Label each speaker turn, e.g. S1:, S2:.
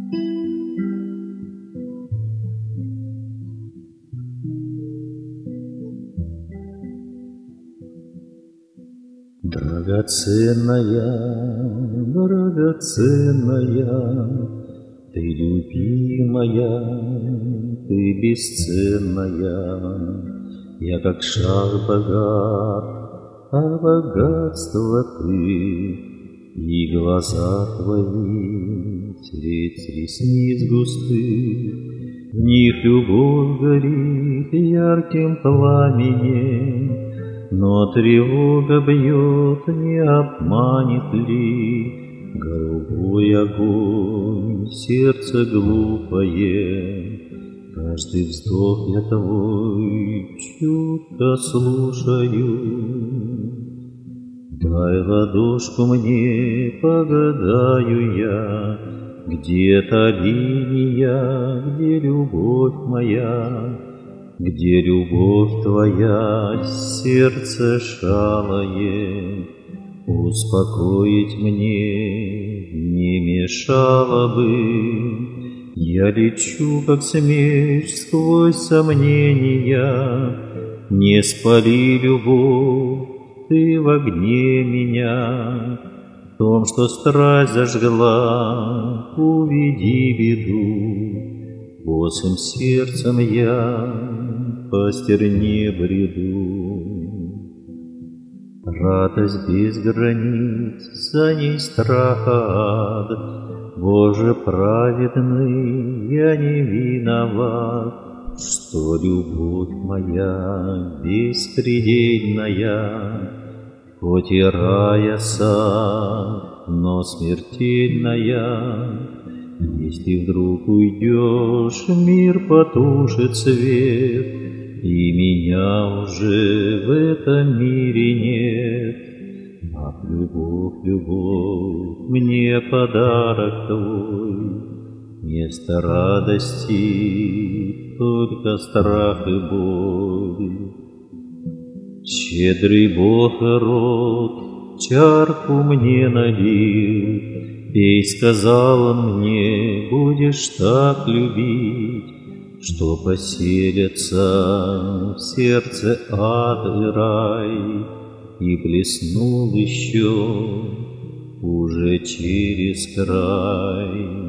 S1: Драгоценная, драгоценная, ты любимая, ты бесценная. Я как шар богат, а богатство ты, и глаза твои средь ресниц густых. В них любовь горит ярким пламенем, но тревога бьет, не обманет ли голубой огонь сердце глупое. Каждый вздох я твой чутко слушаю. Дай ладошку мне, погадаю я, где-то линия, где любовь моя, где любовь твоя, сердце шалое. Успокоить мне не мешало бы. Я лечу, как смерч, сквозь сомнения. Не спали, любовь, ты в огне меня. В том, что страсть зажгла, уведи беду. Босым сердцем я по стерне бреду. Радость без границ, за ней страх ад. Боже праведный, я не виноват, что любовь моя беспредельная, хоть и рая сад, но смертельная. Если вдруг уйдешь, мир потушит свет, и меня уже в этом мире нет. Ах, любовь, любовь, мне подарок твой, вместо радости только страх и боль. Щедрый Бог род чарку мне налил, пей, сказал он мне, будешь так любить, что поселятся в сердце ад и рай. И блеснул еще уже через край.